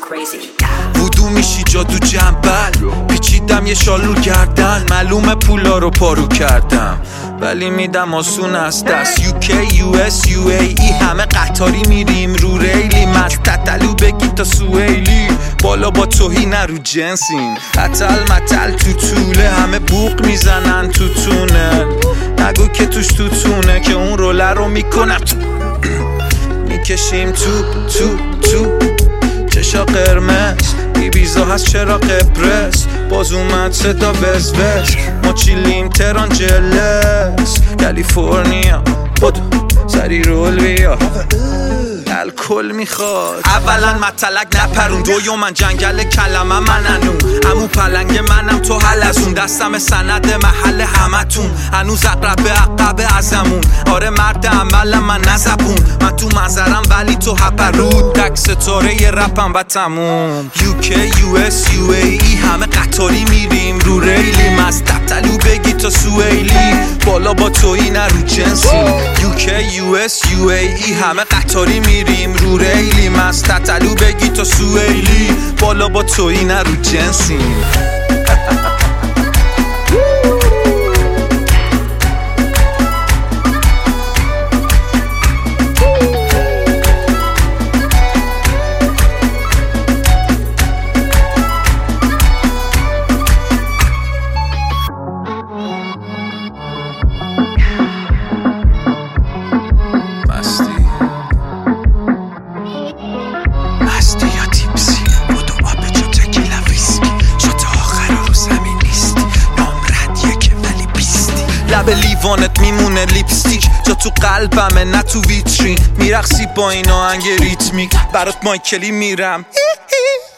وودو میشی جادو جنبل، پیچیدم یه شالو گردن، معلومه پولا رو پارو کردم ولی میدم آسون از دست. UK US UAE همه قطاری میریم رو ریلی، مستطلو بگی تا سویلی، بالا با توهی نرو جنسین، قتل متل تو طوله، همه بوق میزنن تو تونل، نگو که توش تو تونه که اون روله رو میکنم میکشیم تو چشا قرمز، ایبیزا هست چرا قبرس، باز اومد صدا وز ما چیلیم تران جلس، کالیفرنیا بودو سری رول بیا الکل میخواد. اولا مطلق نپرون، دویومن جنگل کلمه مننون، همون پلنگ منم تو حلزون، دستم سند محل همتون، هنوز اقرب عقب ازمون، آره مرد عملم من نزبون، من تو منظرم ولی تو هپرود، تک ستاره ی رپم و تموم. UK US UAE همه قطاری میریم رو ریلی، مستطلو بگی تا سویلی، بالا با تویی نرو جنسی. UK US UAE همه قطاری میریم رو ریلی، مستطلو بگی تا سویلی، بالا با تویی نرو جنسی. لب لیوانت میمونه لیپستیک، جا تو قلبمه نه تو ویترین، میرقصی با این آهنگ ریتمیک، برات مایکلی میرم